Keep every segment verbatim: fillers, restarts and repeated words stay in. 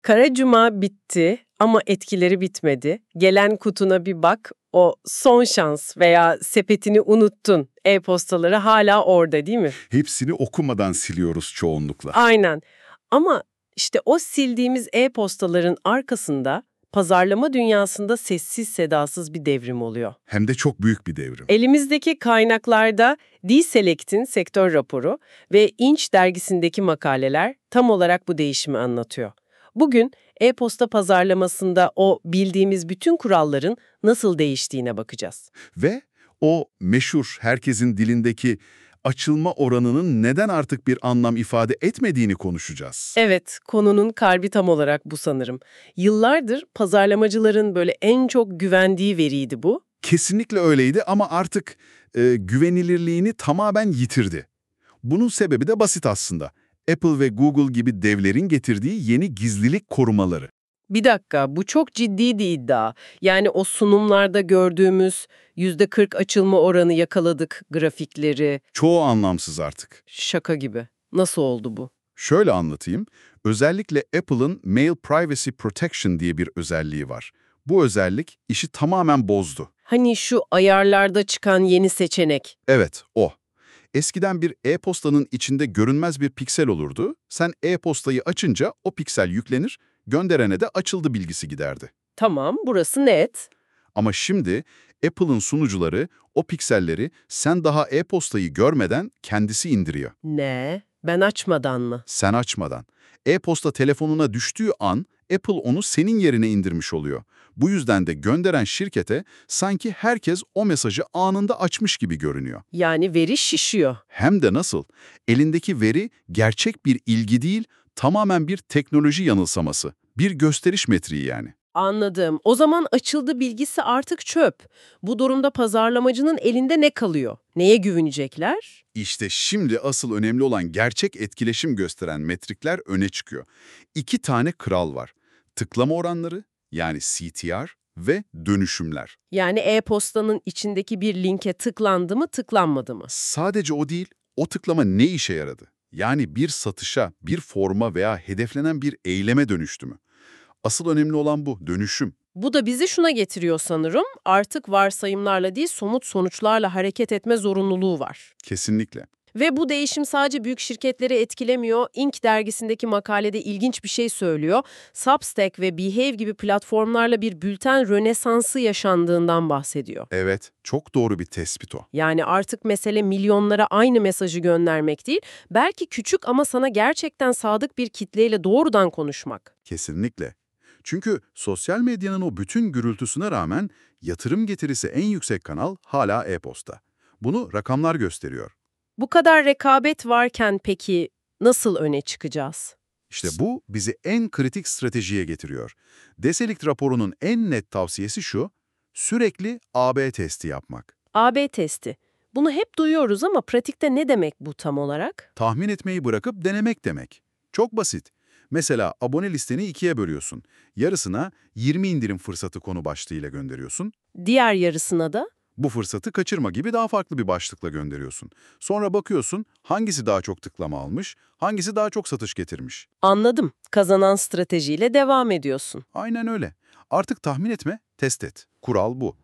Kara Cuma bitti ama etkileri bitmedi. Gelen kutuna bir bak, o son şans veya sepetini unuttun. E-postaları hala orada değil mi? Hepsini okumadan siliyoruz çoğunlukla. Aynen. Ama işte o sildiğimiz e-postaların arkasında pazarlama dünyasında sessiz sedasız bir devrim oluyor. Hem de çok büyük bir devrim. Elimizdeki kaynaklarda D-Select'in sektör raporu ve Inch dergisindeki makaleler tam olarak bu değişimi anlatıyor. Bugün e-posta pazarlamasında o bildiğimiz bütün kuralların nasıl değiştiğine bakacağız. Ve o meşhur herkesin dilindeki açılma oranının neden artık bir anlam ifade etmediğini konuşacağız. Evet, konunun kalbi tam olarak bu sanırım. Yıllardır pazarlamacıların böyle en çok güvendiği veriydi bu. Kesinlikle öyleydi ama artık e, güvenilirliğini tamamen yitirdi. Bunun sebebi de basit aslında. Apple ve Google gibi devlerin getirdiği yeni gizlilik korumaları. Bir dakika, bu çok ciddi bir iddia. Yani o sunumlarda gördüğümüz yüzde kırk açılma oranı yakaladık grafikleri. Çoğu anlamsız artık. Şaka gibi. Nasıl oldu bu? Şöyle anlatayım. Özellikle Apple'ın Mail Privacy Protection diye bir özelliği var. Bu özellik işi tamamen bozdu. Hani şu ayarlarda çıkan yeni seçenek. Evet, o. Eskiden bir e-postanın içinde görünmez bir piksel olurdu. Sen e-postayı açınca o piksel yüklenir, gönderene de açıldı bilgisi giderdi. Tamam, burası net. Ama şimdi Apple'ın sunucuları o pikselleri sen daha e-postayı görmeden kendisi indiriyor. Ne? Ben açmadan mı? Sen açmadan. E-posta telefonuna düştüğü an Apple onu senin yerine indirmiş oluyor. Bu yüzden de gönderen şirkete sanki herkes o mesajı anında açmış gibi görünüyor. Yani veri şişiyor. Hem de nasıl? Elindeki veri gerçek bir ilgi değil, tamamen bir teknoloji yanılsaması. Bir gösteriş metriği yani. Anladım. O zaman açıldı bilgisi artık çöp. Bu durumda pazarlamacının elinde ne kalıyor? Neye güvenecekler? İşte şimdi asıl önemli olan gerçek etkileşim gösteren metrikler öne çıkıyor. İki tane kral var. Tıklama oranları, yani C T R ve dönüşümler. Yani e-postanın içindeki bir linke tıklandı mı, tıklanmadı mı? Sadece o değil, o tıklama ne işe yaradı? Yani bir satışa, bir forma veya hedeflenen bir eyleme dönüştü mü? Asıl önemli olan bu, dönüşüm. Bu da bizi şuna getiriyor sanırım. Artık varsayımlarla değil, somut sonuçlarla hareket etme zorunluluğu var. Kesinlikle. Ve bu değişim sadece büyük şirketleri etkilemiyor. Inc dergisindeki makalede ilginç bir şey söylüyor. Substack ve Behave gibi platformlarla bir bülten rönesansı yaşandığından bahsediyor. Evet, çok doğru bir tespit o. Yani artık mesele milyonlara aynı mesajı göndermek değil, belki küçük ama sana gerçekten sadık bir kitleyle doğrudan konuşmak. Kesinlikle. Çünkü sosyal medyanın o bütün gürültüsüne rağmen yatırım getirisi en yüksek kanal hala e-posta. Bunu rakamlar gösteriyor. Bu kadar rekabet varken peki nasıl öne çıkacağız? İşte bu bizi en kritik stratejiye getiriyor. Deseligt raporunun en net tavsiyesi şu, sürekli A B testi yapmak. A B testi. Bunu hep duyuyoruz ama pratikte ne demek bu tam olarak? Tahmin etmeyi bırakıp denemek demek. Çok basit. Mesela abone listeni ikiye bölüyorsun. Yarısına yirmi indirim fırsatı konu başlığıyla gönderiyorsun. Diğer yarısına da? Bu fırsatı kaçırma gibi daha farklı bir başlıkla gönderiyorsun. Sonra bakıyorsun hangisi daha çok tıklama almış, hangisi daha çok satış getirmiş. Anladım. Kazanan stratejiyle devam ediyorsun. Aynen öyle. Artık tahmin etme, test et. Kural bu.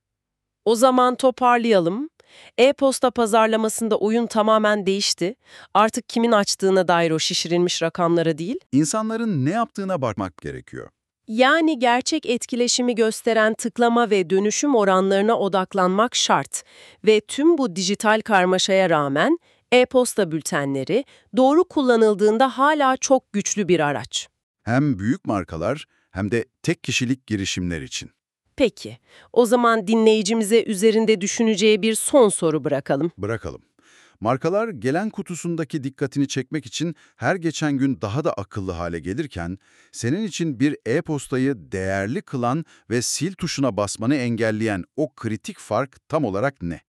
O zaman toparlayalım. E-posta pazarlamasında oyun tamamen değişti. Artık kimin açtığına dair o şişirilmiş rakamlara değil, İnsanların ne yaptığına bakmak gerekiyor. yani gerçek etkileşimi gösteren tıklama ve dönüşüm oranlarına odaklanmak şart. Ve tüm bu dijital karmaşaya rağmen e-posta bültenleri doğru kullanıldığında hala çok güçlü bir araç. Hem büyük markalar hem de tek kişilik girişimler için. Peki, o zaman dinleyicimize üzerinde düşüneceği bir son soru bırakalım. Bırakalım. Markalar gelen kutusundaki dikkatini çekmek için her geçen gün daha da akıllı hale gelirken, senin için bir e-postayı değerli kılan ve sil tuşuna basmanı engelleyen o kritik fark tam olarak ne?